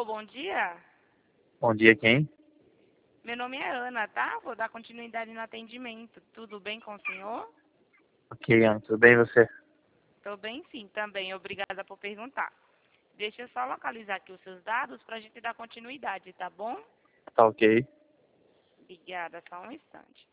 Alô, bom dia. Bom dia, quem? Meu nome é Ana, tá? Vou dar continuidade no atendimento. Tudo bem com o senhor? Ok, Ana, tudo bem e você? Tô bem sim, também. Obrigada por perguntar. Deixa eu só localizar aqui os seus dados para a gente dar continuidade, tá bom? Tá ok. Obrigada, só um instante.